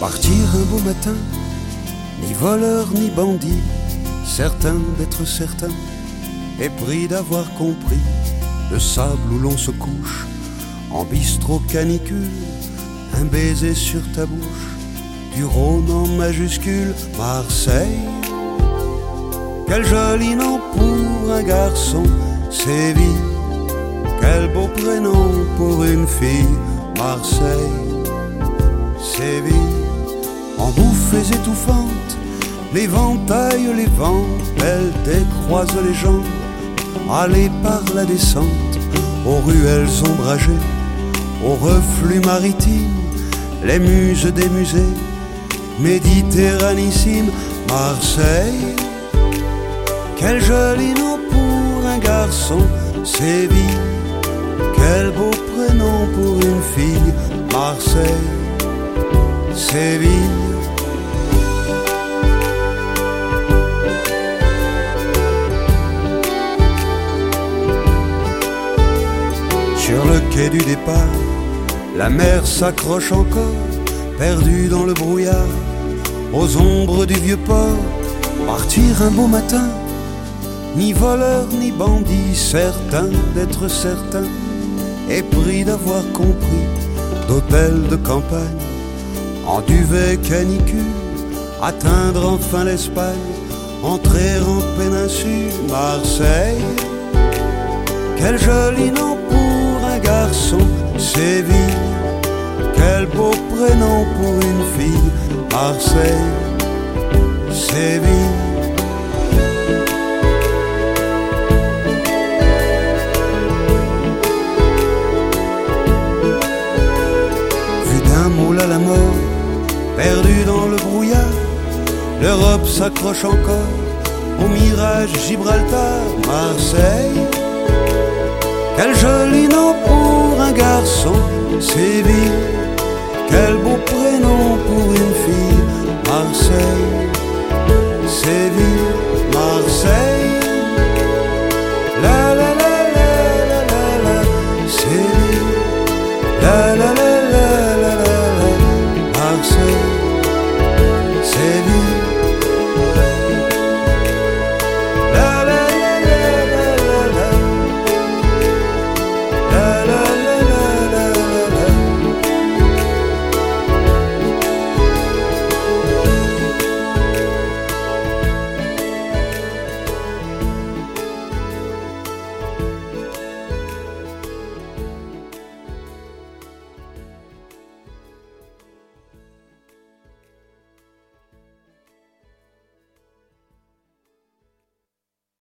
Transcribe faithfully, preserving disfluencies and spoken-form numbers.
Partir un beau matin, ni voleur ni bandit, certain d'être certain, épris d'avoir compris le sable où l'on se couche, en bistrot canicule, un baiser sur ta bouche, du Rhône en majuscule, Marseille. Quel joli nom pour un garçon, Séville. Quel beau prénom pour une fille, Marseille. Séville, en bouffées étouffantes, l'éventail, les vents, elles décroisent les gens, allées par la descente, aux ruelles ombragées, aux reflux maritimes, les muses des musées, méditerranéissime, Marseille. Quel joli nom pour un garçon, Séville. Quel beau prénom pour une fille, Marseille. Séville. Sur le quai du départ, la mer s'accroche encore, perdue dans le brouillard, aux ombres du vieux port. Partir un beau matin, ni voleur ni bandit, certain d'être certain, épris d'avoir compris d'hôtel de campagne, en duvet canicule, atteindre enfin l'Espagne, entrer en péninsule, Marseille. Quel joli nom pour un garçon, Séville. Quel beau prénom pour une fille, Marseille. Séville. Vu d'un moule à la mort, perdu dans le brouillard, l'Europe s'accroche encore au mirage Gibraltar, Marseille. Quel joli nom pour un garçon, Séville. Quel beau prénom pour une fille, Marseille. Séville.